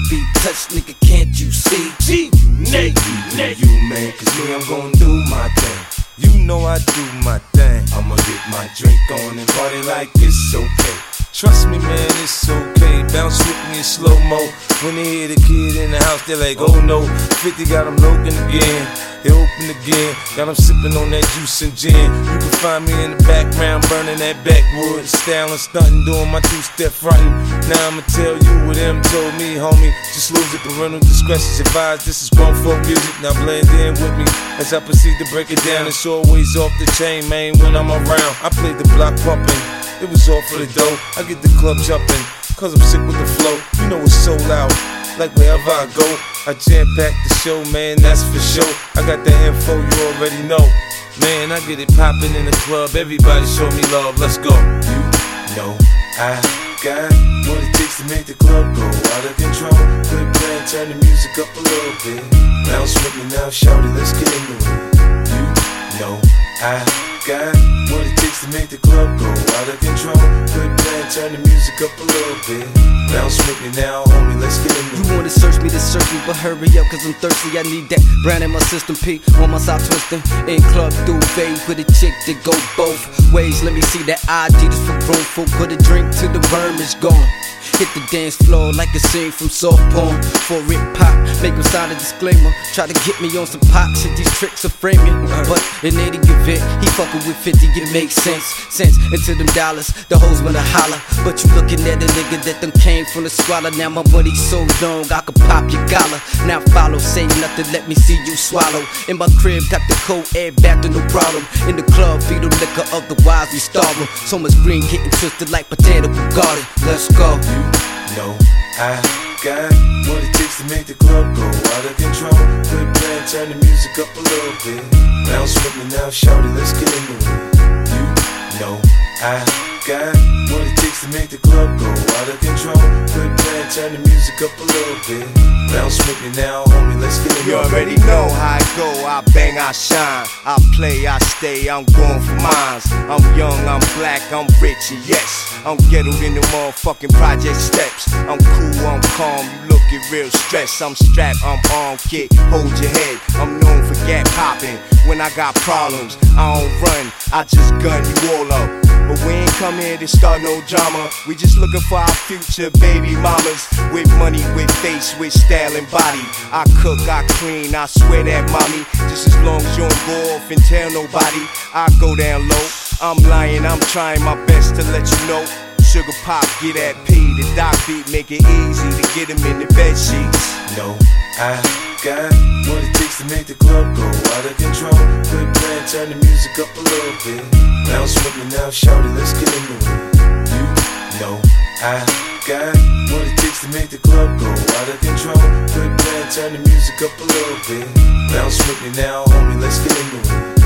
be touched, nigga, can't you see? G-Nate, you man, cause me, I'm gon' do my thing. You know I do my thing. I'ma get my drink on and party like it's okay. Trust me, man, it's okay. Bounce with me in slow-mo. When they hear the kid in the house, they're like, oh no. 50 got them looking again. They open again. Got them sipping on that juice and gin. You can find me in the background, burning that backwood. Styling, stunting, doing my two-step fronting. Now I'ma tell you what them told me, homie. Just lose it, parental discretion's advised. This is grown folk music, now blend in with me. As I proceed to break it down, it's always off the chain, man, when I'm around. I play the block pumping. It was all for the dough. I get the club jumping, cause I'm sick with the flow. You know it's so loud, like wherever I go. I jam-pack the show, man, that's for sure. I got the info, you already know. Man, I get it poppin' in the club. Everybody show me love, let's go. You know I got what it takes to make the club go out of control. Quit playing, turn the music up a little bit. Bounce with me now, shout it, let's get into it. You know I got what it takes to make the club go out of control. Quit playing, turn the music up a little bit. Bounce with me now, homie, let's get into it. You wanna search me, but hurry up, cause I'm thirsty. I need that brand in my system, P. On my side twisting, in club duvet with a chick that go both ways. Let me see that ID, just for grown folk. Put a drink till the worm is gone. Hit the dance floor like a scene from soft porn. For it pop, make him sign a disclaimer. Try to get me on some pop shit, these tricks will frame me. But in any event, he fucking with 50, it makes sense. Into them dollars, the hoes wanna holler. But you looking at a nigga that done came from the squalor. Now my money so long, I could pop your collar. Now follow, say nothing, let me see you swallow. In my crib, got the cold air back to no problem. In the club, feed the liquor, otherwise we starve 'em. So much green getting twisted like potato garden. Let's go. You know I got what it takes to make the club go out of control. Quit playing, turn the music up a little bit. Bounce with me now, shout it, let's get into it. You know I got what it takes to make the club go out of control. Quit playing, turn the music up a little bit. Bounce with me now, homie, let's get into it. You already know how I go, I bang, I shine. I play, I stay, I'm going for mines. I'm young, I'm black, I'm rich, and yes, I'm ghettoed in the motherfucking project steps. I'm cool, I'm calm, you looking real stressed. I'm strapped, I'm armed, kid, hold your head. I'm known for gap popping. When I got problems, I don't run, I just gun you all up. But we ain't come here to start no drama. We just looking for our future baby mamas. With money, with face, with style and body. I cook, I clean, I swear that mommy. Just as long as you don't go off and tell nobody, I go down low. I'm lying, I'm trying my best to let you know. Sugar pop, get that P. The doc beat, make it easy to get him in the bed sheets. No, I got what it takes to make the club go out of control. Quit playing, turn the music up a little bit. Bounce with me now, shout it, let's get into it. You know I got what it takes to make the club go out of control. Quit playing, turn the music up a little bit. Bounce with me now, homie, let's get into it.